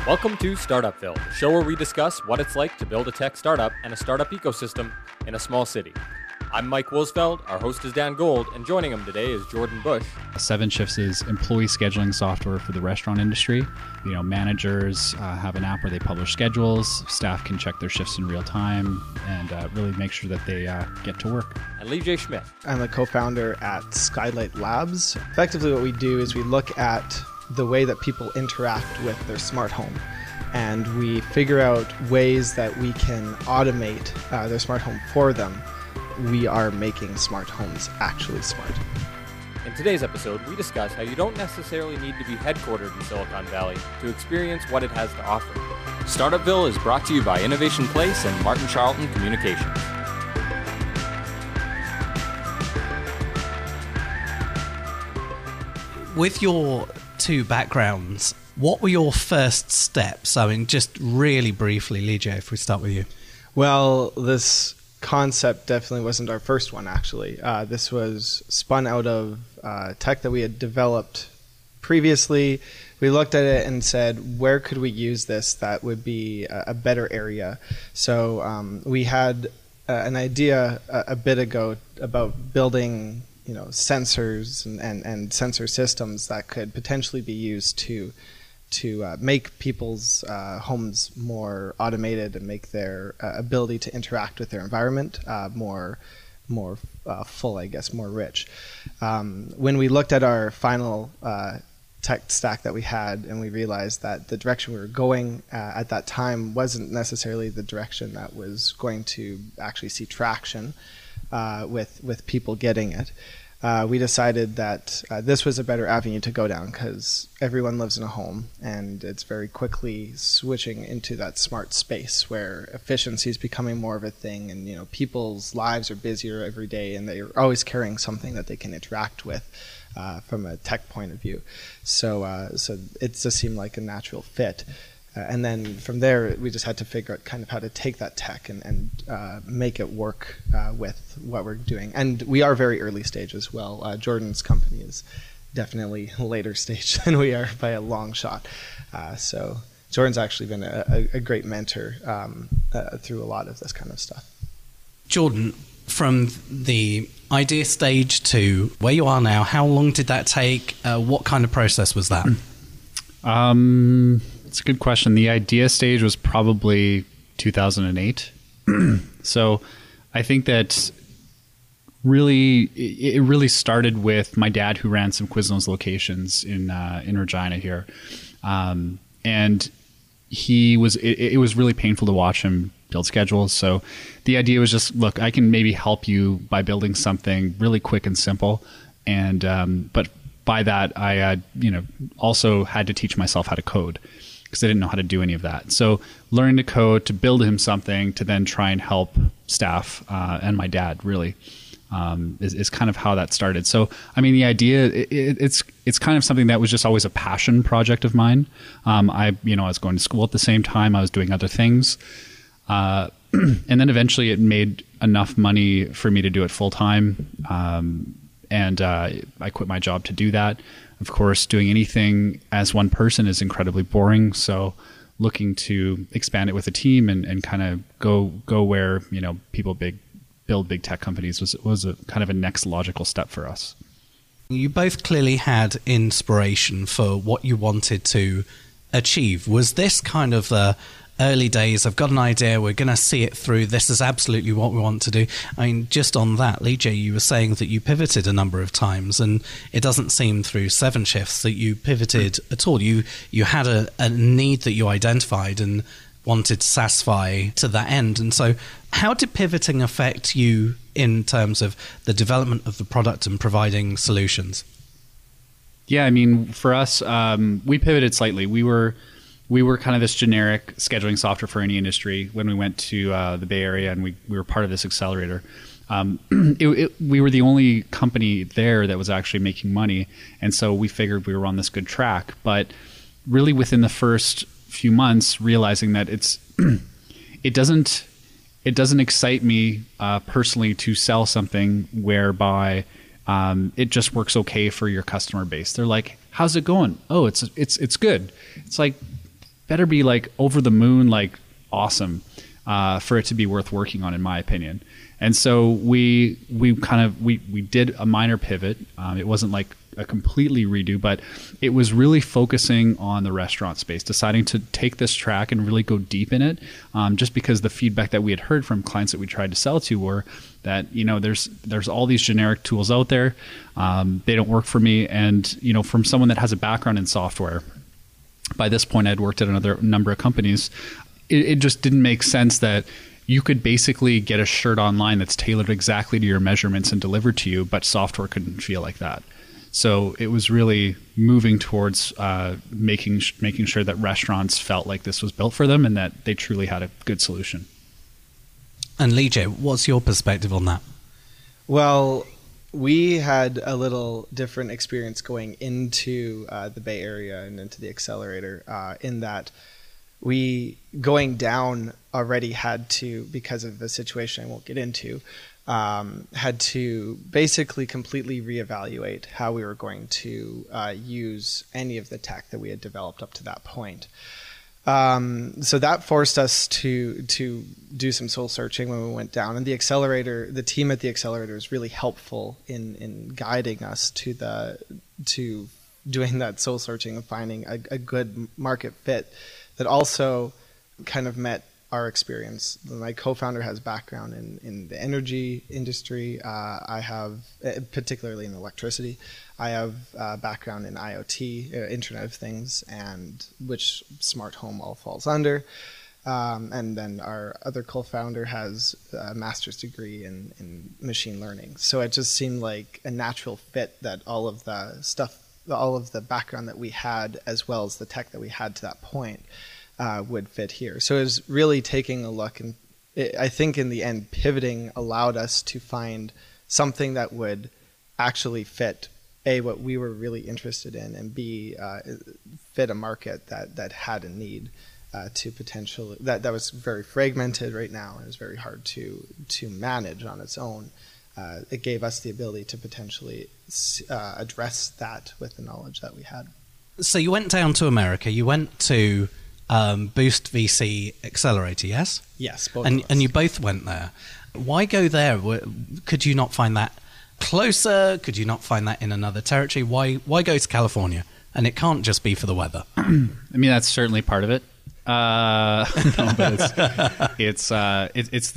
Welcome to Startupville, the show where we discuss what it's like to build a tech startup and a startup ecosystem in a small city. I'm Mike Wolsfeld, our host is Dan Gold, and joining him today is Jordan Bush. 7Shifts is employee scheduling software for the restaurant industry. Managers have an app where they publish schedules, staff can check their shifts in real time, and really make sure that they get to work. And Lee J. Schmidt. I'm a co-founder at Skylight Labs. Effectively what we do is we look at the way that people interact with their smart home, and we figure out ways that we can automate their smart home for them. We are making smart homes actually smart. In today's episode, we discuss how you don't necessarily need to be headquartered in Silicon Valley to experience what it has to offer. Startupville is brought to you by Innovation Place and Martin Charlton Communications. With your two backgrounds, what were your first steps? I mean, just really briefly, Lee J, if we start with you. Well, this concept definitely wasn't our first one, actually. This was spun out of tech that we had developed previously. We looked at it and said, where could we use this that would be a better area? So we had an idea a bit ago about building sensors and sensor systems that could potentially be used to make people's homes more automated and make their ability to interact with their environment more full, I guess, more rich. When we looked at our final tech stack that we had, and we realized that the direction we were going at that time wasn't necessarily the direction that was going to actually see traction with people getting it. We decided that this was a better avenue to go down because everyone lives in a home, and it's very quickly switching into that smart space where efficiency is becoming more of a thing, and people's lives are busier every day, and they're always carrying something that they can interact with from a tech point of view. So it just seemed like a natural fit. And then from there, we just had to figure out kind of how to take that tech and make it work with what we're doing. And we are very early stage as well. Jordan's company is definitely later stage than we are by a long shot. So Jordan's actually been a great mentor through a lot of this kind of stuff. Jordan, from the idea stage to where you are now, how long did that take? What kind of process was that? It's a good question. The idea stage was probably 2008. So I think that it really started with my dad, who ran some Quiznos locations in Regina here. And it was really painful to watch him build schedules. So the idea was just, look, I can maybe help you by building something really quick and simple. And, but by that, I, also had to teach myself how to code, because I didn't know how to do any of that. So learning to code, to build him something, to then try and help staff and my dad really is kind of how that started. So, I mean, the idea, it's kind of something that was just always a passion project of mine. I was going to school at the same time. I was doing other things. And then eventually it made enough money for me to do it full time. And I quit my job to do that. Of course, doing anything as one person is incredibly boring. So looking to expand it with a team and kind of go where, people build big tech companies was a kind of a next logical step for us. You both clearly had inspiration for what you wanted to achieve. Was this kind of the early days, I've got an idea, we're going to see it through, this is absolutely what we want to do? I mean, just on that, Lee J, you were saying that you pivoted a number of times, and it doesn't seem through 7Shifts that you pivoted at all. You had a need that you identified and wanted to satisfy to that end. And so how did pivoting affect you in terms of the development of the product and providing solutions? Yeah, I mean, for us, we pivoted slightly. We were kind of this generic scheduling software for any industry when we went to the Bay Area, and we were part of this accelerator. We were the only company there that was actually making money, and so we figured we were on this good track. But really within the first few months, realizing that it doesn't excite me personally to sell something whereby it just works okay for your customer base. They're like, how's it going? Oh, it's good. It's like, better be like over the moon, like awesome, for it to be worth working on, in my opinion. And so we did a minor pivot. It wasn't like a completely redo, but it was really focusing on the restaurant space, deciding to take this track and really go deep in it, just because the feedback that we had heard from clients that we tried to sell to were that, there's all these generic tools out there. They don't work for me. And, from someone that has a background in software, by this point I'd worked at another number of companies, it just didn't make sense that you could basically get a shirt online that's tailored exactly to your measurements and delivered to you, but software couldn't feel like that. So it was really moving towards making sure that restaurants felt like this was built for them and that they truly had a good solution. And Lee J, what's your perspective on that? Well, we had a little different experience going into the Bay Area and into the accelerator, in that we, going down, already had to, because of the situation I won't get into, had to basically completely reevaluate how we were going to use any of the tech that we had developed up to that point. So that forced us to do some soul searching when we went down, and the team at the accelerator is really helpful in guiding us to doing that soul searching and finding a good market fit that also kind of met our experience. My co-founder has background in the energy industry. I have, particularly in electricity. I have background in IoT, Internet of Things, and which smart home all falls under. And then our other co-founder has a master's degree in machine learning. So it just seemed like a natural fit that all of the background that we had, as well as the tech that we had to that point, would fit here. So it was really taking a look, and I think in the end, pivoting allowed us to find something that would actually fit, A, what we were really interested in, and B, fit a market that had a need to potentially, that was very fragmented right now, and it was very hard to manage on its own. It gave us the ability to potentially address that with the knowledge that we had. So you went down to America, you went to Boost VC Accelerator, yes? Yes, both and of us. And you both went there. Why go there? Could you not find that closer? Could you not find that in another territory? Why go to California? And it can't just be for the weather. I mean, that's certainly part of it. No, but it's San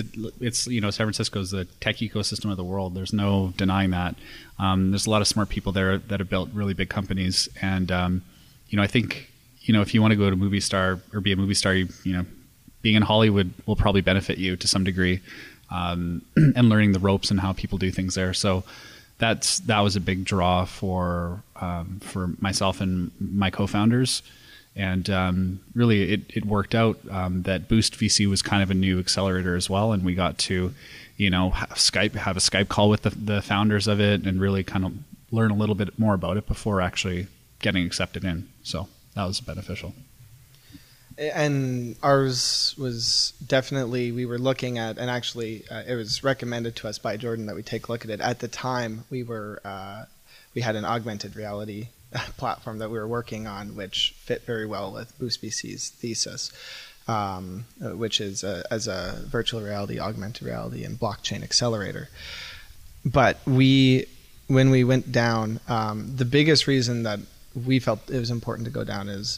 Francisco's the tech ecosystem of the world. There's no denying that. There's a lot of smart people there that have built really big companies, and I think, if you want to go to movie star or be a movie star, being in Hollywood will probably benefit you to some degree, and learning the ropes and how people do things there. So that was a big draw for myself and my co-founders. And really, it worked out that Boost VC was kind of a new accelerator as well, and we got to, have a Skype call with the founders of it, and really kind of learn a little bit more about it before actually getting accepted in. So that was beneficial. And ours was definitely, we were looking at, and actually it was recommended to us by Jordan that we take a look at it. At the time, we had an augmented reality platform that we were working on, which fit very well with Boost VC's thesis, which is as a virtual reality, augmented reality, and blockchain accelerator. But when we went down, the biggest reason that we felt it was important to go down is,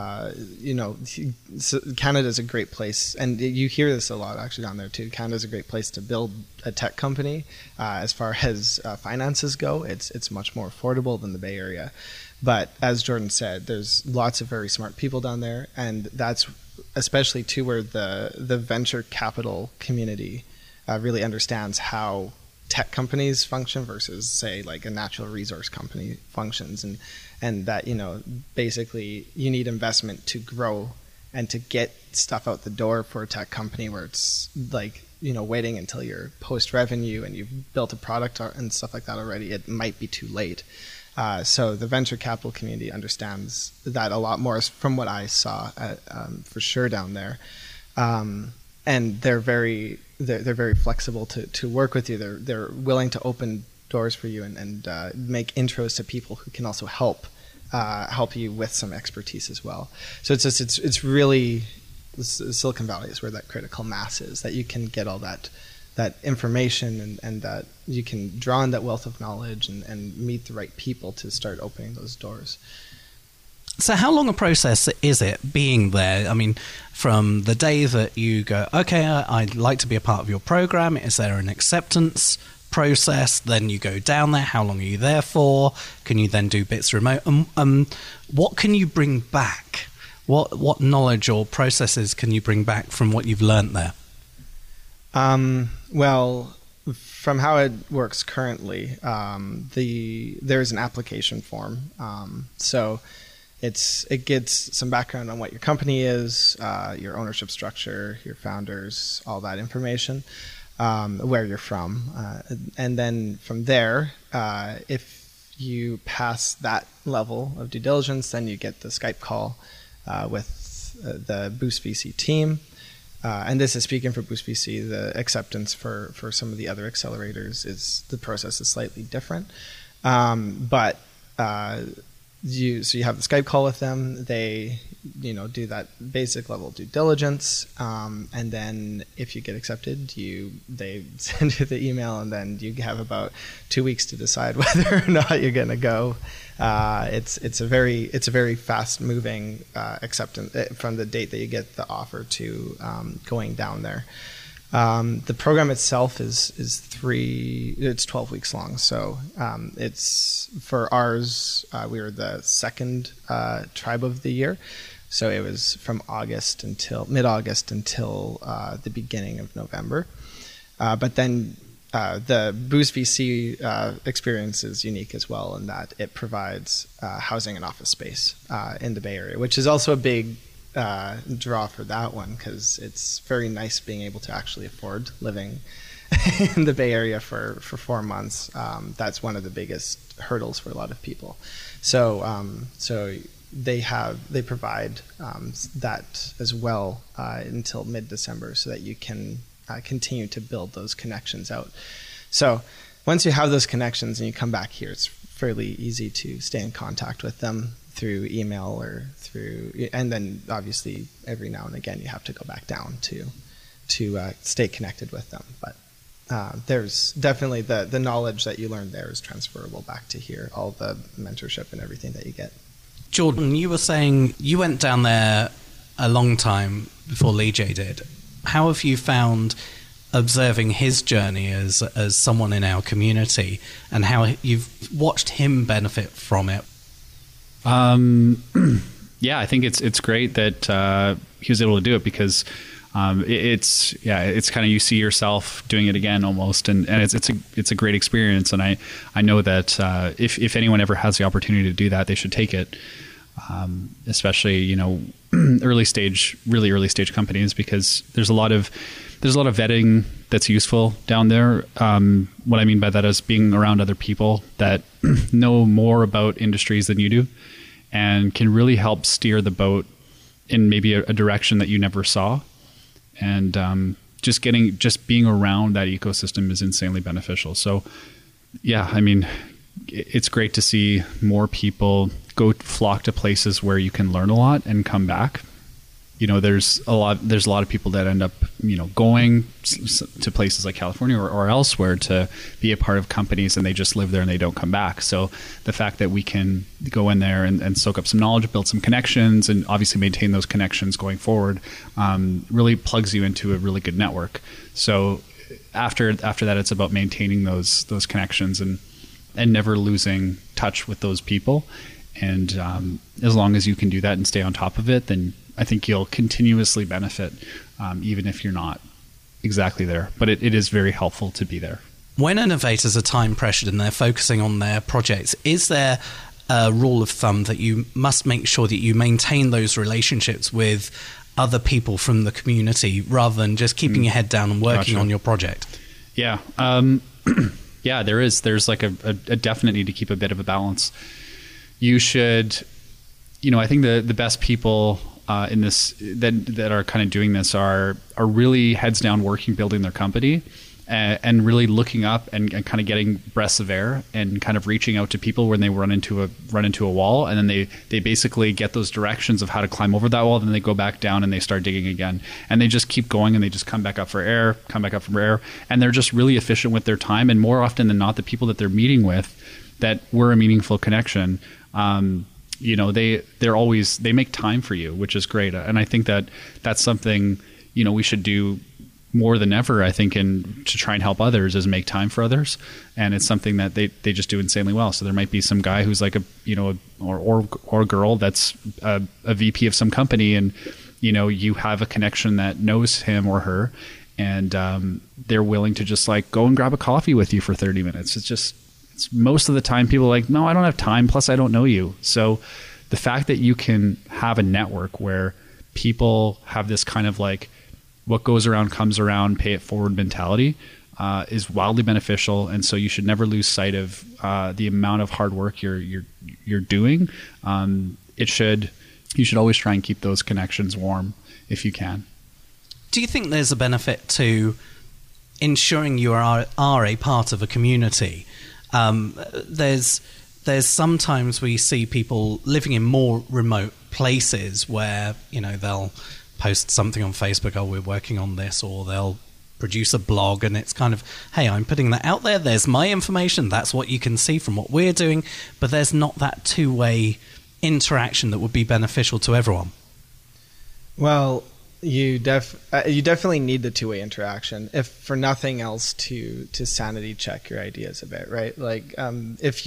Canada's a great place, and you hear this a lot actually down there too. Canada's a great place to build a tech company. As far as finances go, it's much more affordable than the Bay Area. But as Jordan said, there's lots of very smart people down there, and that's especially too where the venture capital community really understands how tech companies function versus, say, like a natural resource company functions, and that basically you need investment to grow and to get stuff out the door for a tech company, where it's like waiting until you're post revenue and you've built a product and stuff like that already, it might be too late. So the venture capital community understands that a lot more, from what I saw for sure down there, and they're very flexible to work with you. They're willing to open doors for you and make intros to people who can also help help you with some expertise as well. So it's really Silicon Valley is where that critical mass is, that you can get all that information and that you can draw on that wealth of knowledge and meet the right people to start opening those doors. So how long a process is it being there? I mean, from the day that you go, okay, I'd like to be a part of your program, is there an acceptance process? Then you go down there. How long are you there for? Can you then do bits remote? What can you bring back? What knowledge or processes can you bring back from what you've learned there? Well, from how it works currently, there's an application form. So it gets some background on what your company is, your ownership structure, your founders, all that information, where you're from. And then from there, if you pass that level of due diligence, then you get the Skype call with the Boost VC team. And this is speaking for Boost VC. The acceptance for some of the other accelerators the process is slightly different. But you have the Skype call with them. They, do that basic level due diligence, and then if you get accepted, they send you the email, and then you have about 2 weeks to decide whether or not you're going to go. It's a very fast moving acceptance from the date that you get the offer to going down there. The program itself is 12 weeks long. So it's for ours, we were the second tribe of the year. So it was from mid-August until the beginning of November. But then the Boost VC experience is unique as well in that it provides housing and office space in the Bay Area, which is also a big draw for that one, because it's very nice being able to actually afford living in the Bay Area for 4 months. That's one of the biggest hurdles for a lot of people. So they provide that as well until mid-December, so that you can continue to build those connections out. So once you have those connections and you come back here, it's fairly easy to stay in contact with them through email and then obviously every now and again you have to go back down to stay connected with them. But there's definitely the knowledge that you learned there is transferable back to here, all the mentorship and everything that you get. Jordan, you were saying you went down there a long time before Lee J did. How have you found observing his journey as someone in our community, and how you've watched him benefit from it? Yeah, I think it's great that he was able to do it, because it's kind of, you see yourself doing it again almost, and it's a great experience. And I know that if anyone ever has the opportunity to do that, they should take it. Especially really early stage companies, because there's a lot of vetting that's useful down there. What I mean by that is being around other people that know more about industries than you do, and can really help steer the boat in maybe a direction that you never saw. And just being around that ecosystem is insanely beneficial. So yeah, I mean, it's great to see more people go flock to places where you can learn a lot and come back. There's a lot of people that end up, going to places like California or elsewhere to be a part of companies, and they just live there and they don't come back. So the fact that we can go in there and soak up some knowledge, build some connections, and obviously maintain those connections going forward, really plugs you into a really good network. So after that, it's about maintaining those connections and never losing touch with those people. And as long as you can do that and stay on top of it, then I think you'll continuously benefit, even if you're not exactly there. But it is very helpful to be there. When innovators are time pressured and they're focusing on their projects, is there a rule of thumb that you must make sure that you maintain those relationships with other people from the community, rather than just keeping your head down and working on your project? Yeah. Yeah, there's like a definite need to keep a bit of a balance. You should, I think the best people in this that are kind of doing this are really heads down working, building their company, and really looking up and kind of getting breaths of air and kind of reaching out to people when they run into a wall, and then they basically get those directions of how to climb over that wall. Then they go back down and they start digging again, and they just keep going, and they just come back up for air, and they're just really efficient with their time. And more often than not, the people that they're meeting with that were a meaningful connection, you know, they make time for you, which is great. And I think that that's something, you know, we should do more than ever, I think, to try and help others, is make time for others. And it's something that they just do insanely well. So there might be some guy who's like or a girl that's a VP of some company, and, you know, you have a connection that knows him or her, and they're willing to just like go and grab a coffee with you for 30 minutes. It's most of the time people are like, no, I don't have time. Plus I don't know you. So the fact that you can have a network where people have this kind of like, what goes around comes around, pay it forward mentality, is wildly beneficial. And so you should never lose sight of the amount of hard work you're doing. You should always try and keep those connections warm if you can. Do you think there's a benefit to ensuring you are a part of a community? There's sometimes we see people living in more remote places where, you know, they'll post something on Facebook, oh, we're working on this, or they'll produce a blog, and it's kind of, hey, I'm putting that out there, there's my information, that's what you can see from what we're doing, but there's not that two-way interaction that would be beneficial to everyone. Well, you definitely need the two-way interaction, if for nothing else to sanity check your ideas a bit, right? Like if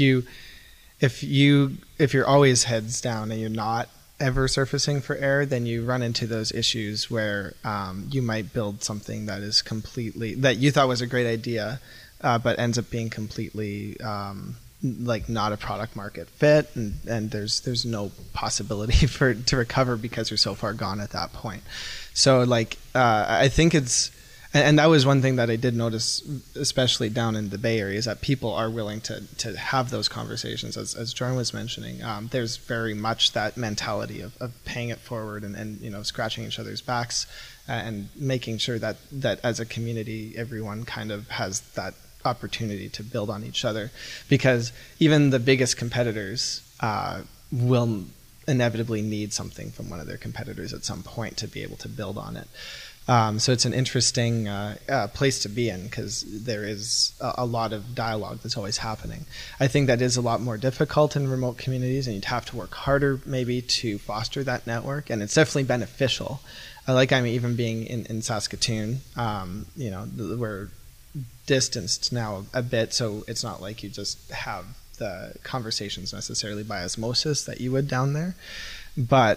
you're always heads down and you're not ever surfacing for error, then you run into those issues where you might build something that is completely, that you thought was a great idea, but ends up being completely like not a product market fit, and there's no possibility to recover because you're so far gone at that point. So like I think it's, and that was one thing that I did notice, especially down in the Bay Area, is that people are willing to have those conversations. As Jordan was mentioning, there's very much that mentality of paying it forward and you know, scratching each other's backs and making sure that as a community, everyone kind of has that opportunity to build on each other, because even the biggest competitors will inevitably need something from one of their competitors at some point to be able to build on it. So it's an interesting place to be in, because there is a lot of dialogue that's always happening. I think that is a lot more difficult in remote communities, and you'd have to work harder maybe to foster that network, and it's definitely beneficial. Like I'm even being in Saskatoon, you know, we're distanced now a bit, so it's not like you just have the conversations necessarily by osmosis that you would down there, but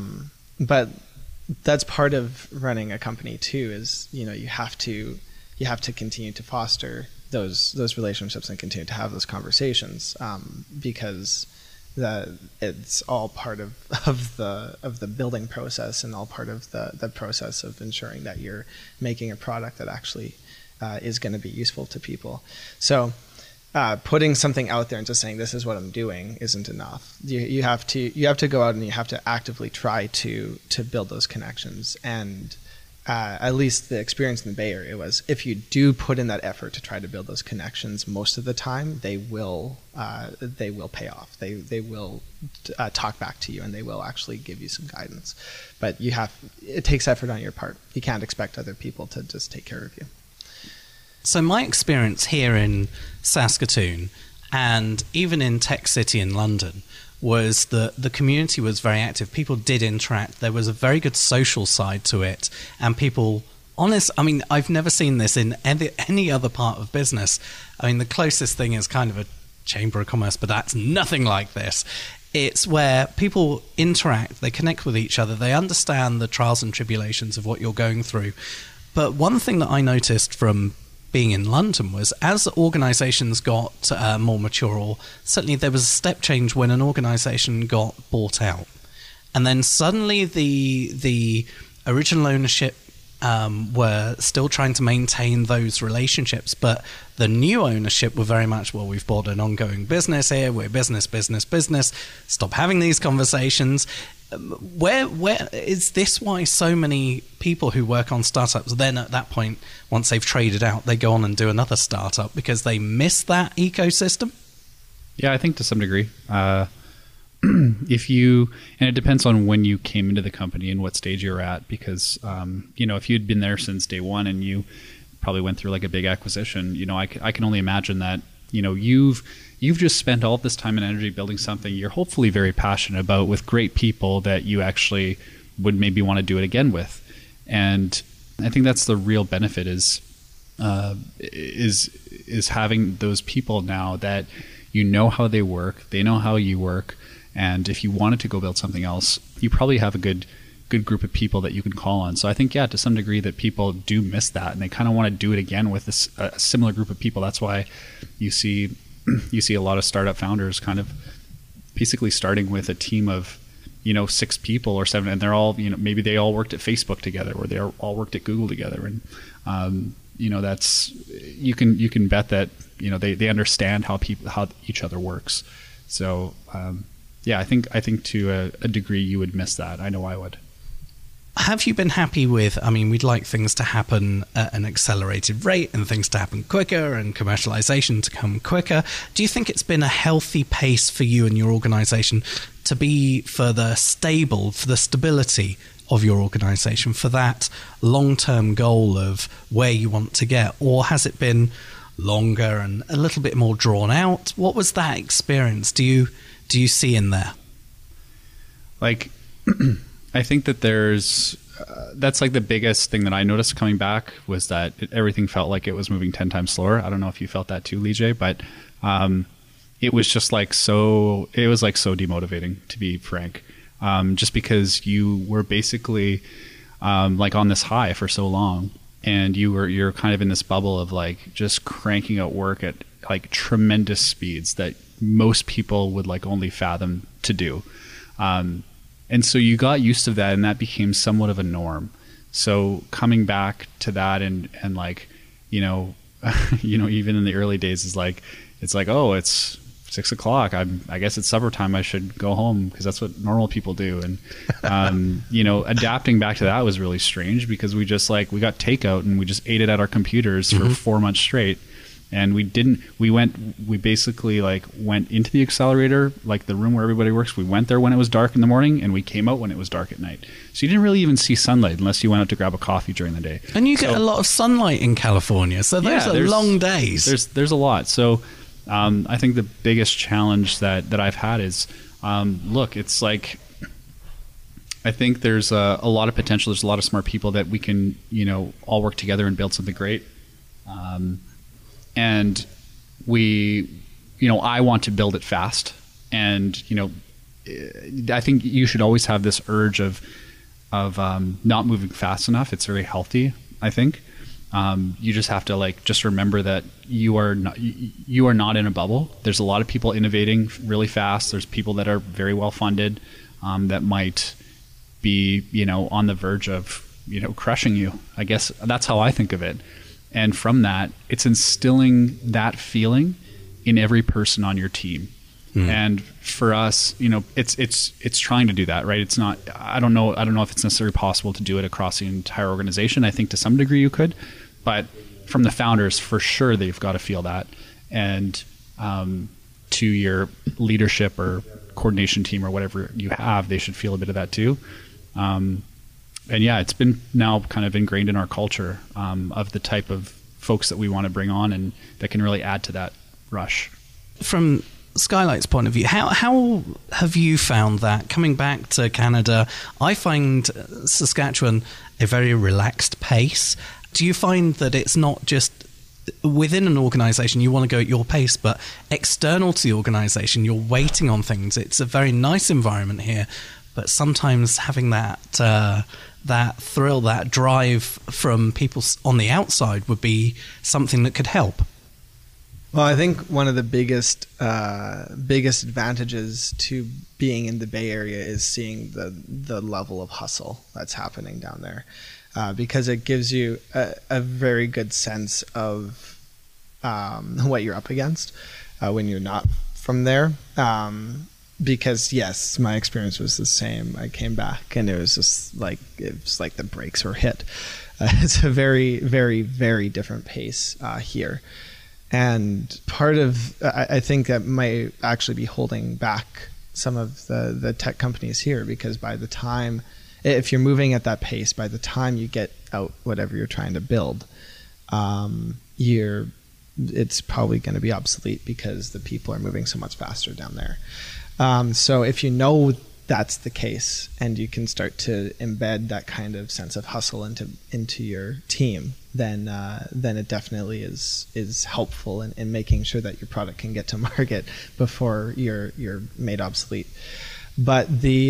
that's part of running a company too, is, you know, you have to continue to foster those relationships and continue to have those conversations, because it's all part of the building process, and all part of the process of ensuring that you're making a product that actually is going to be useful to people. So putting something out there and just saying this is what I'm doing isn't enough. You have to go out and you have to actively try to build those connections. And at least the experience in the Bay Area was, if you do put in that effort to try to build those connections, most of the time they will pay off. They will talk back to you, and they will actually give you some guidance. But it takes effort on your part. You can't expect other people to just take care of you. So my experience here in Saskatoon, and even in Tech City in London, was that the community was very active. People did interact. There was a very good social side to it, and people, I mean, I've never seen this in any other part of business. I mean, the closest thing is kind of a chamber of commerce, but that's nothing like this. It's where people interact, they connect with each other, they understand the trials and tribulations of what you're going through. But one thing that I noticed from being in London was, as organisations got more mature, or certainly there was a step change when an organisation got bought out, and then suddenly the original ownership were still trying to maintain those relationships, but the new ownership were very much, well, we've bought an ongoing business here, we're business, stop having these conversations. Where is this why so many people who work on startups then at that point, once they've traded out, they go on and do another startup because they miss that ecosystem? Yeah, I think to some degree. And it depends on when you came into the company and what stage you're at, because, if you'd been there since day one and you probably went through like a big acquisition, I can only imagine that, you've just spent all this time and energy building something you're hopefully very passionate about with great people that you actually would maybe want to do it again with. And I think that's the real benefit is having those people now that how they work, they know how you work. And if you wanted to go build something else, you probably have a good group of people that you can call on. So I think, to some degree that people do miss that and they kind of want to do it again with a similar group of people. That's why you see a lot of startup founders kind of basically starting with a team of, 6 people or 7, and they're all, maybe they all worked at Facebook together or they all worked at Google together. And, that's, you can bet that, they understand how each other works. So, I think to a degree you would miss that. I know I would. Have you been happy with, we'd like things to happen at an accelerated rate and things to happen quicker and commercialization to come quicker. Do you think it's been a healthy pace for you and your organization to be further stable, for the stability of your organization, for that long-term goal of where you want to get? Or has it been longer and a little bit more drawn out? What was that experience do you see in there? Like, I think that that's like the biggest thing that I noticed coming back was that everything felt like it was moving 10 times slower. I don't know if you felt that too, Lee J, but it was just like so demotivating, to be frank. Just because you were basically like on this high for so long, and you're kind of in this bubble of like just cranking out work at like tremendous speeds that most people would like only fathom to do. And so you got used to that, and that became somewhat of a norm. So coming back to that and like, even in the early days it's like, oh, it's 6 o'clock. I guess it's supper time. I should go home because that's what normal people do. And, adapting back to that was really strange because we got takeout and we just ate it at our computers for 4 months straight. And we basically like went into the accelerator, like the room where everybody works. We went there when it was dark in the morning and we came out when it was dark at night. So you didn't really even see sunlight unless you went out to grab a coffee during the day. And you get a lot of sunlight in California. So those are long days. There's a lot. So I think the biggest challenge that I've had is, it's like, I think there's a lot of potential. There's a lot of smart people that we can, all work together and build something great. And I want to build it fast. And, I think you should always have this urge of not moving fast enough. It's very healthy, I think. You just have to just remember that you are not in a bubble. There's a lot of people innovating really fast. There's people that are very well funded, that might be, on the verge of, crushing you. I guess that's how I think of it. And from that, it's instilling that feeling in every person on your team. And for us, it's trying to do that, right? It's not, I don't know if it's necessarily possible to do it across the entire organization. I think to some degree you could, but from the founders, for sure, they've got to feel that. And to your leadership or coordination team or whatever you have, they should feel a bit of that too. And it's been now kind of ingrained in our culture of the type of folks that we want to bring on and that can really add to that rush. From Skylight's point of view, how have you found that coming back to Canada? I find Saskatchewan a very relaxed pace. Do you find that it's not just within an organization you want to go at your pace, but external to the organization you're waiting on things? It's a very nice environment here, but sometimes having that thrill, that drive from people on the outside would be something that could help. Well, I think one of the biggest advantages to being in the Bay Area is seeing the level of hustle that's happening down there, because it gives you a very good sense of what you're up against when you're not from there. because yes, my experience was the same. I came back and it was like the brakes were hit. It's a very, very, very different pace here. And part of, I think that might actually be holding back some of the tech companies here, because by the time, if you're moving at that pace, by the time you get out whatever you're trying to build, it's probably going to be obsolete because the people are moving so much faster down there. So if you know that's the case and you can start to embed that kind of sense of hustle into your team, then it definitely is helpful in making sure that your product can get to market before you're made obsolete. But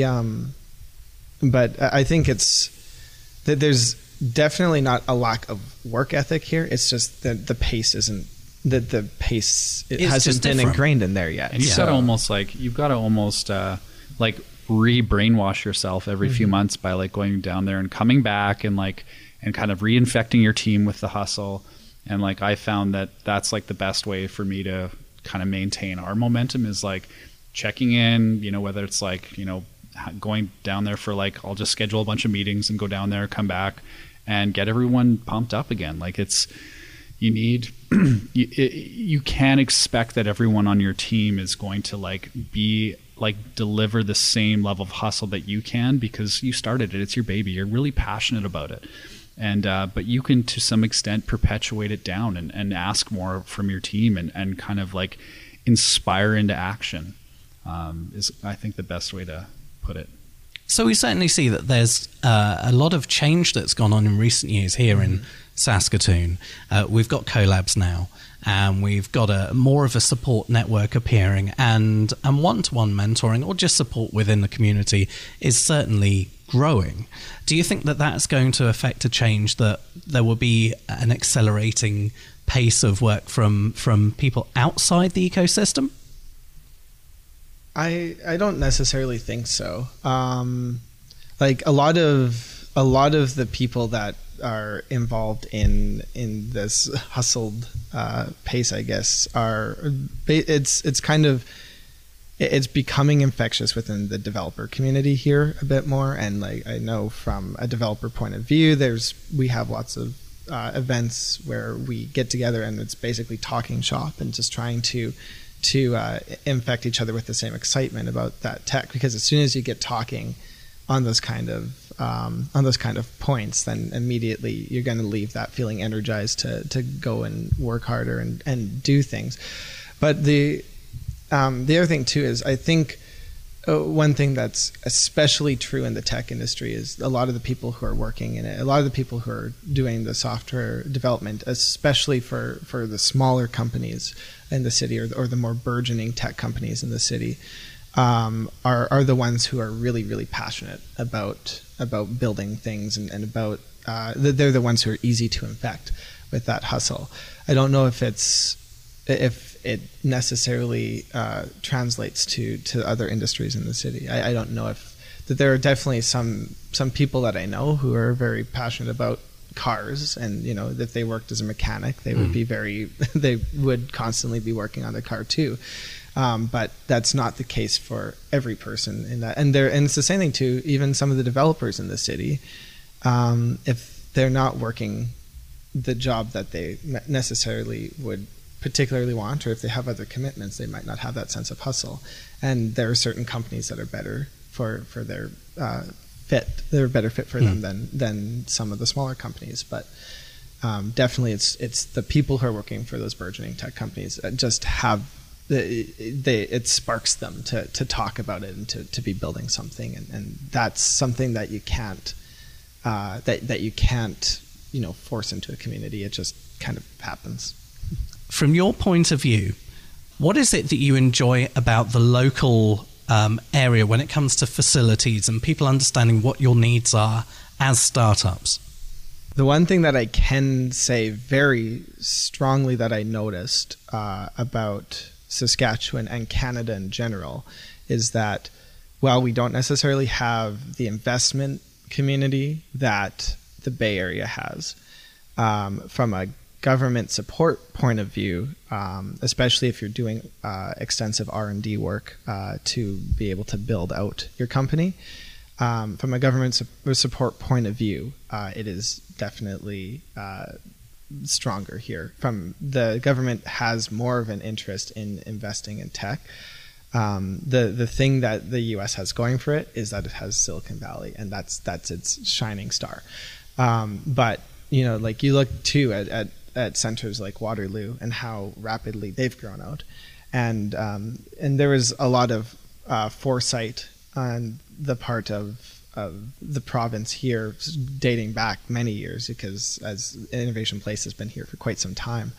I think it's that there's definitely not a lack of work ethic here. It's just that the pace isn't. The pace hasn't been ingrained in there yet. And you've got to almost like re-brainwash yourself every few months by like going down there and coming back and kind of reinfecting your team with the hustle. And like I found that that's like the best way for me to kind of maintain our momentum is like checking in, whether it's like, going down there for like, I'll just schedule a bunch of meetings and go down there, come back and get everyone pumped up again. Like you can't expect that everyone on your team is going to deliver the same level of hustle that you can, because you started it. It's your baby. You're really passionate about it. And, but you can, to some extent, perpetuate it down and ask more from your team and kind of like inspire into action, is I think the best way to put it. So we certainly see that there's a lot of change that's gone on in recent years here in Saskatoon. We've got collabs now, and we've got more of a support network appearing, and one-to-one mentoring or just support within the community is certainly growing. Do you think that that's going to affect a change, that there will be an accelerating pace of work from people outside the ecosystem? I don't necessarily think so. Like a lot of the people that are involved in this hustled pace, I guess, it's becoming infectious within the developer community here a bit more. And like I know from a developer point of view, we have lots of events where we get together and it's basically talking shop and just trying to infect each other with the same excitement about that tech, because as soon as you get talking on those kind of points, then immediately you're going to leave that feeling energized to go and work harder and do things. But the other thing too is I think one thing that's especially true in the tech industry is a lot of the people who are working in it, a lot of the people who are doing the software development, especially for the smaller companies in the city or the more burgeoning tech companies in the city, are the ones who are really, really passionate about building things and about they're the ones who are easy to infect with that hustle. I don't know if it necessarily translates to other industries in the city. I don't know that there are definitely some people that I know who are very passionate about cars, and if they worked as a mechanic, they would be they would constantly be working on the car too. But that's not the case for every person in that. And it's the same thing too, even some of the developers in the city, if they're not working the job that they necessarily would particularly want, or if they have other commitments, they might not have that sense of hustle. And there are certain companies that are better for their fit. They're a better fit for them than some of the smaller companies. But definitely it's the people who are working for those burgeoning tech companies that just have it sparks them to talk about it and to be building something, and that's something that you can't force into a community. It just kind of happens. From your point of view, what is it that you enjoy about the local area when it comes to facilities and people understanding what your needs are as startups? The one thing that I can say very strongly that I noticed about Saskatchewan and Canada in general is that while we don't necessarily have the investment community that the Bay Area has, from a government support point of view, especially if you're doing extensive R&D work to be able to build out your company, from a government support point of view, it is definitely stronger here. The government has more of an interest in investing in tech. The thing that the U.S. has going for it is that it has Silicon Valley, and that's its shining star. But like you look too at centers like Waterloo and how rapidly they've grown out, and there was a lot of foresight on the part of the province here dating back many years, because as Innovation Place has been here for quite some time.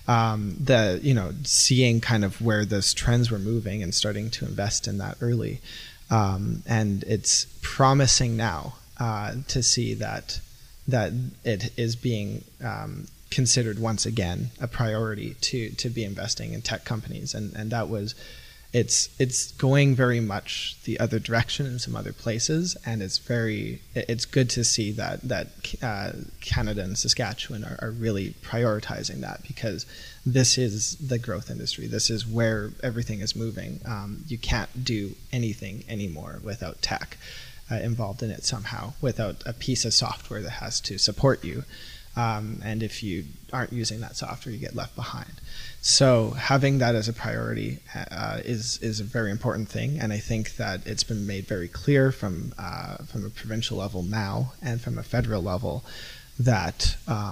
Seeing kind of where those trends were moving and starting to invest in that early. And it's promising now to see that it is being considered once again a priority to be investing in tech companies. And that was, it's going very much the other direction in some other places, and it's good to see that Canada and Saskatchewan are really prioritizing that, because this is the growth industry. This is where everything is moving. You can't do anything anymore without tech involved in it somehow, without a piece of software that has to support you. And if you aren't using that software, you get left behind. So having that as a priority is a very important thing, and I think that it's been made very clear from a provincial level now and from a federal level that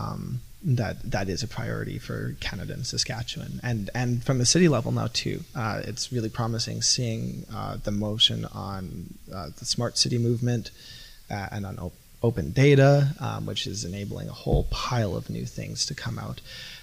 that is a priority for Canada and Saskatchewan, and from the city level now too. It's really promising seeing the motion on the smart city movement and on open data, which is enabling a whole pile of new things to come out.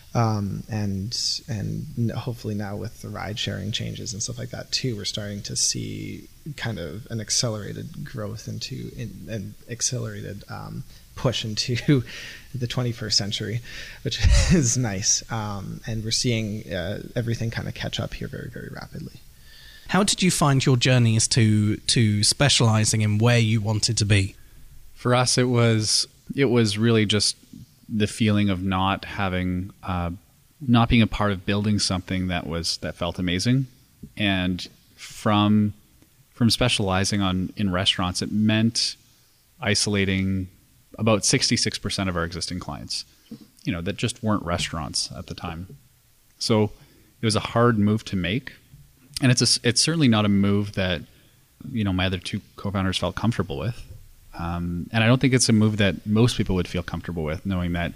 And hopefully now with the ride sharing changes and stuff like that too, we're starting to see kind of an accelerated growth an accelerated push into the 21st century, which is nice. And we're seeing everything kind of catch up here very, very rapidly. How did you find your journeys to specializing in where you wanted to be? For us, it was really just the feeling of not having, not being a part of building something that felt amazing, and from specializing in restaurants, it meant isolating about 66% of our existing clients, that just weren't restaurants at the time. So it was a hard move to make, and it's certainly not a move that my other two co-founders felt comfortable with. And I don't think it's a move that most people would feel comfortable with, knowing that,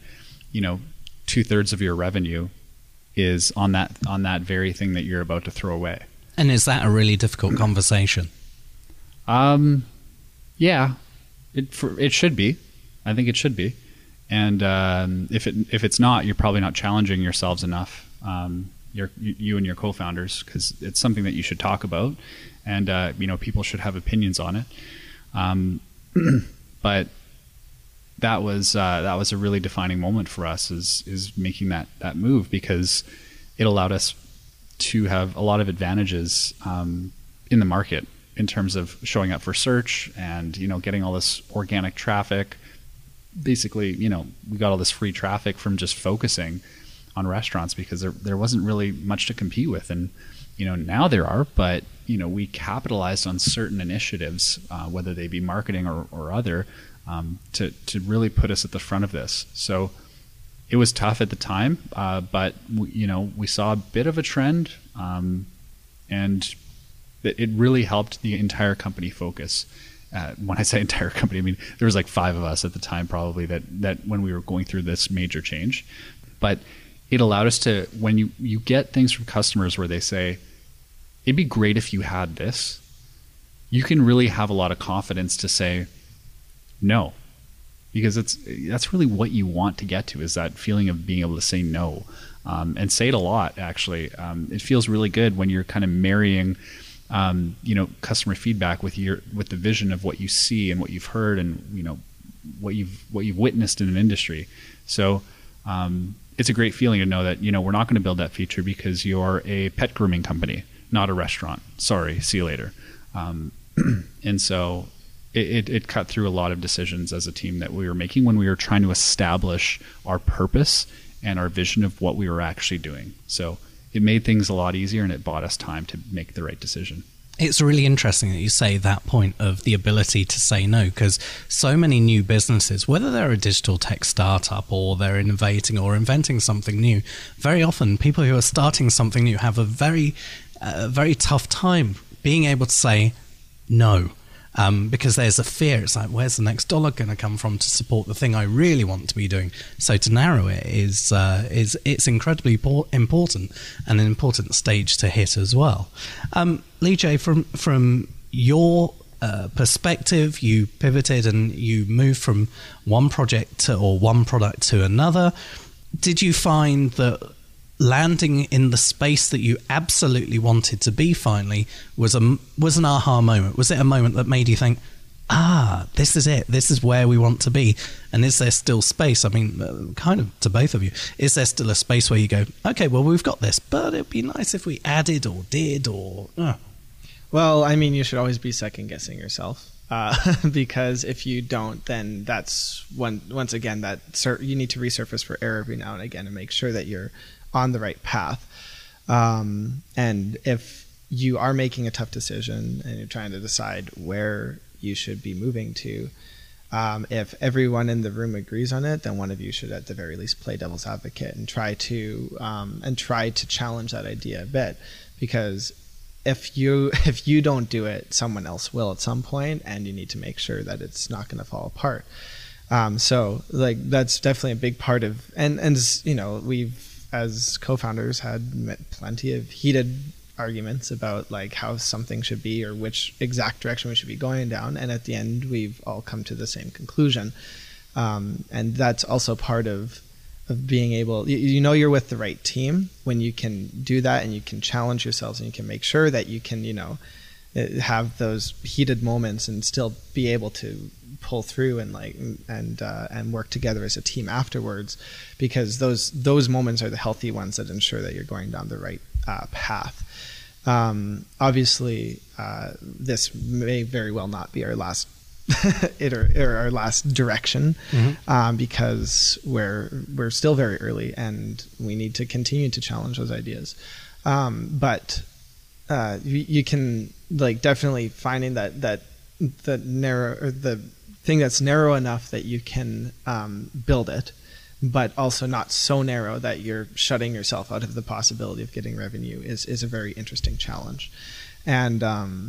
2/3 of your revenue is on that very thing that you're about to throw away. And is that a really difficult conversation? Yeah, it should be. I think it should be. And if it's not, you're probably not challenging yourselves enough. You and your co-founders, because it's something that you should talk about, and people should have opinions on it. But that was a really defining moment for us, is making that move, because it allowed us to have a lot of advantages in the market in terms of showing up for search and getting all this organic traffic. Basically, we got all this free traffic from just focusing on restaurants, because there wasn't really much to compete with, and now there are, but we capitalized on certain initiatives, whether they be marketing or other, to really put us at the front of this. So it was tough at the time, but we saw a bit of a trend, and it really helped the entire company focus. When I say entire company, I mean there was like 5 of us at the time, probably, that when we were going through this major change. But it allowed us to, when you get things from customers where they say, it'd be great if you had this, you can really have a lot of confidence to say no, because that's really what you want to get to, is that feeling of being able to say no, and say it a lot. Actually, it feels really good when you're kind of marrying customer feedback with the vision of what you see and what you've heard and what you've witnessed in an industry. So it's a great feeling to know that we're not going to build that feature because you're a pet grooming company, not a restaurant. Sorry, see you later. And so it cut through a lot of decisions as a team that we were making when we were trying to establish our purpose and our vision of what we were actually doing. So it made things a lot easier, and it bought us time to make the right decision. It's really interesting that you say that point of the ability to say no, because so many new businesses, whether they're a digital tech startup or they're innovating or inventing something new, very often people who are starting something new have a very tough time being able to say no. Because there's a fear. It's like, where's the next dollar going to come from to support the thing I really want to be doing? So to narrow it is it's incredibly important, and an important stage to hit as well. Lee J, from your perspective, you pivoted and you moved from one project or one product to another. Did you find that landing in the space that you absolutely wanted to be finally was an aha moment? Was it a moment that made you think, this is it, this is where we want to be? And is there still space? I mean, kind of to both of you, is there still a space where you go, okay, well, we've got this, but it'd be nice if we added or did or... Well, I mean, you should always be second guessing yourself. Because if you don't, then that's once again that you need to resurface for error every now and again and make sure that you're on the right path. And if you are making a tough decision and you're trying to decide where you should be moving to, if everyone in the room agrees on it, then one of you should at the very least play devil's advocate and try to challenge that idea a bit, because if you don't do it, someone else will at some point, and you need to make sure that it's not going to fall apart. So like that's definitely a big part of, and you know, we've as co-founders had plenty of heated arguments about like how something should be or which exact direction we should be going down, and at the end we've all come to the same conclusion. And that's also part of being able, you know, you're with the right team when you can do that and you can challenge yourselves and you can make sure that you can, you know, have those heated moments and still be able to pull through and work together as a team afterwards, because those moments are the healthy ones that ensure that you're going down the right path. Obviously, this may very well not be our last our last direction, because we're still very early and we need to continue to challenge those ideas. But you can like definitely finding that the narrow, or the thing that's narrow enough that you can build it, but also not so narrow that you're shutting yourself out of the possibility of getting revenue is a very interesting challenge. And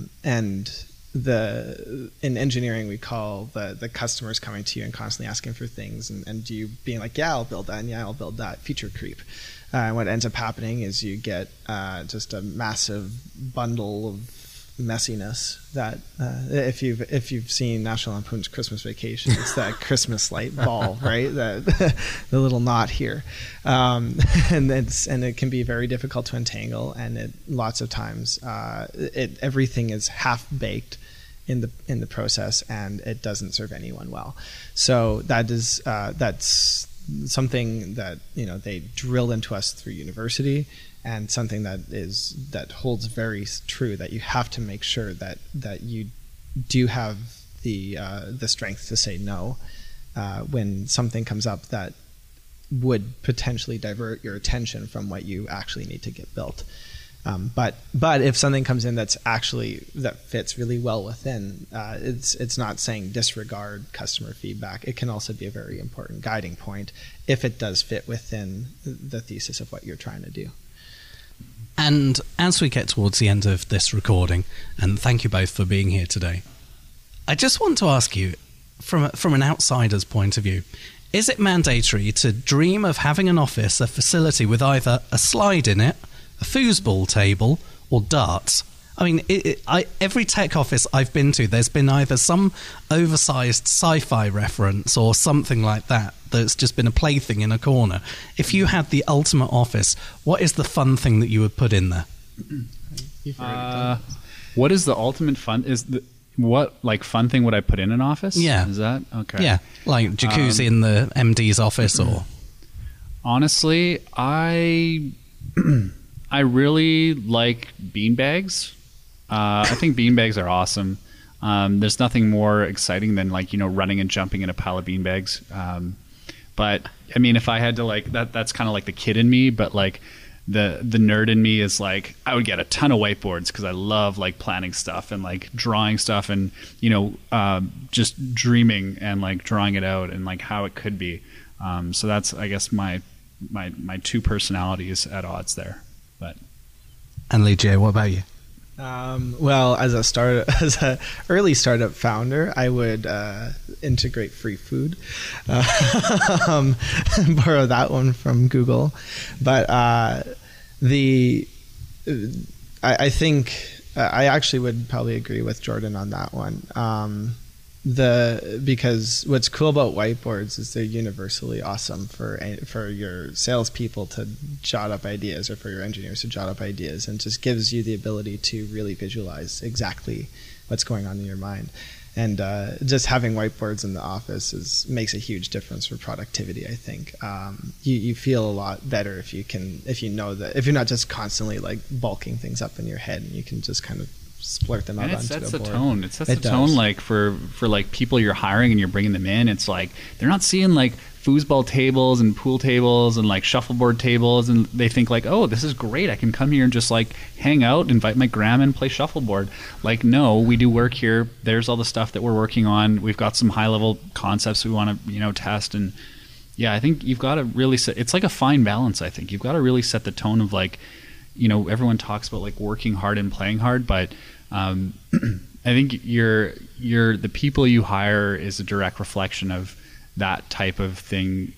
in engineering we call the customers coming to you and constantly asking for things, and you being like, yeah, I'll build that, and yeah, I'll build that, feature creep. And what ends up happening is you get just a massive bundle of messiness that if you've seen National Lampoon's Christmas Vacation, it's that Christmas light ball, right? The little knot here, and it can be very difficult to untangle, and lots of times everything is half baked in the process, and it doesn't serve anyone well. So that's something that, you know, they drilled into us through university, and something that holds very true, that you have to make sure that you do have the strength to say no when something comes up that would potentially divert your attention from what you actually need to get built. But if something comes in that fits really well within, it's not saying disregard customer feedback. It can also be a very important guiding point if it does fit within the thesis of what you're trying to do. And as we get towards the end of this recording, and thank you both for being here today, I just want to ask you, from an outsider's point of view, is it mandatory to dream of having an office, a facility with either a slide in it, a foosball table, or darts? I mean, every tech office I've been to, there's been either some oversized sci-fi reference or something like that that's just been a plaything in a corner. If you had the ultimate office, what is the fun thing that you would put in there? What is the ultimate fun? What fun thing would I put in an office? Yeah. Is that okay? Yeah, like jacuzzi in the MD's office, or... Honestly, I really like beanbags. I think beanbags are awesome. There's nothing more exciting than running and jumping in a pile of beanbags. But I mean, if I had to like that's kind of like the kid in me, but like the nerd in me is like, I would get a ton of whiteboards because I love like planning stuff and like drawing stuff and, you know, just dreaming and like drawing it out and like how it could be. So that's, I guess, my two personalities at odds there. But And Lee J, what about you? Well, as a early startup founder, I would integrate free food, borrow that one from Google. But I think I actually would probably agree with Jordan on that one. Because what's cool about whiteboards is they're universally awesome for your salespeople to jot up ideas, or for your engineers to jot up ideas, and just gives you the ability to really visualize exactly what's going on in your mind. And just having whiteboards in the office makes a huge difference for productivity. I think you feel a lot better if you know that, if you're not just constantly like bulking things up in your head, and you can just kind of splurt them out onto a board. It sets the tone. It sets the tone, like for like people you're hiring and you're bringing them in. It's like they're not seeing like foosball tables and pool tables and like shuffleboard tables, and they think like, oh, this is great. I can come here and just like hang out, invite my grandma and play shuffleboard. Like, no, we do work here. There's all the stuff that we're working on. We've got some high level concepts we want to, you know, test. And yeah, I think you've got to really set. It's like a fine balance. I think you've got to really set the tone of like, you know, everyone talks about like working hard and playing hard, but I think the people you hire is a direct reflection of that type of thing,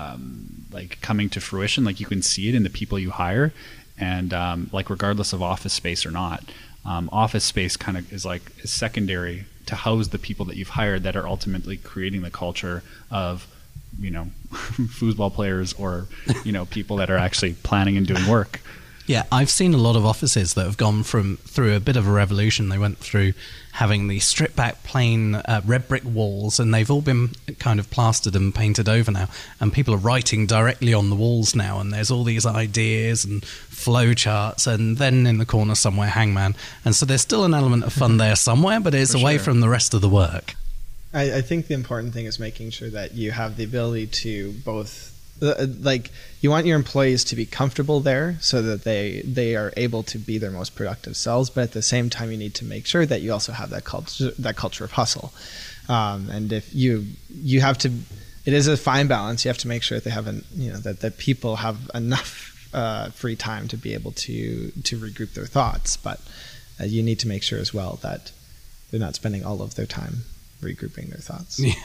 like coming to fruition. Like you can see it in the people you hire, and like regardless of office space or not, office space kind of is secondary to house the people that you've hired that are ultimately creating the culture of, you know, foosball players, or, you know, people that are actually planning and doing work. Yeah, I've seen a lot of offices that have gone through a bit of a revolution. They went through having the stripped back plain red brick walls, and they've all been kind of plastered and painted over now. And people are writing directly on the walls now, and there's all these ideas and flow charts, and then in the corner somewhere, Hangman. And so there's still an element of fun there somewhere, but it's away from the rest of the work. I think the important thing is making sure that you have the ability to both, like, you want your employees to be comfortable there so that they are able to be their most productive selves, but at the same time you need to make sure that you also have that culture of hustle. And if you have to, it is a fine balance. You have to make sure that they have that people have enough free time to be able to regroup their thoughts, but you need to make sure as well that they're not spending all of their time regrouping their thoughts. Yeah.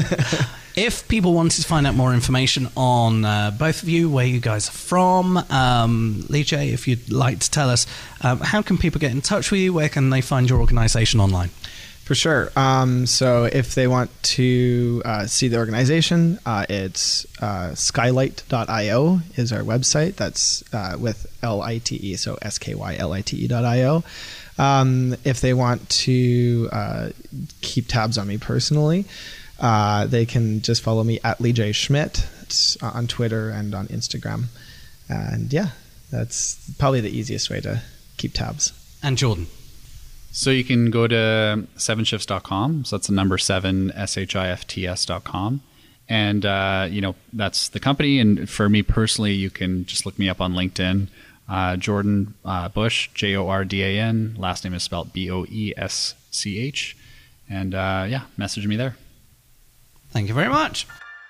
If people wanted to find out more information on both of you, where you guys are from, Lee J, if you'd like to tell us, how can people get in touch with you? Where can they find your organization online? For sure. So if they want to see the organization, it's skylight.io is our website. That's with LITE, so SKYLITE.io. If they want to keep tabs on me personally, they can just follow me at Lee J. Schmidt on Twitter and on Instagram. And yeah, that's probably the easiest way to keep tabs. And Jordan? So you can go to 7shifts.com. So that's the number 7, SHIFTS.com. And, that's the company. And for me personally, you can just look me up on LinkedIn. Jordan Bush, Jordan. Last name is spelled Boesch. And message me there. Thank you very much.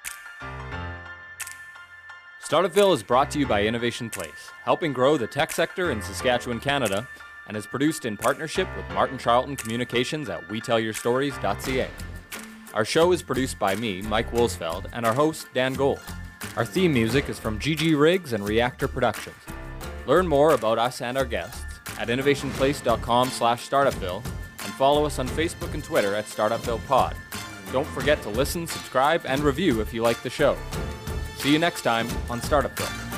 Startupville is brought to you by Innovation Place, helping grow the tech sector in Saskatchewan, Canada, and is produced in partnership with Martin Charlton Communications at WeTellYourStories.ca. Our show is produced by me, Mike Woolsfeld, and our host, Dan Gold. Our theme music is from GG Riggs and Reactor Productions. Learn more about us and our guests at innovationplace.com/startupville, and follow us on Facebook and Twitter at StartupvillePod. Don't forget to listen, subscribe, and review if you like the show. See you next time on Startupville.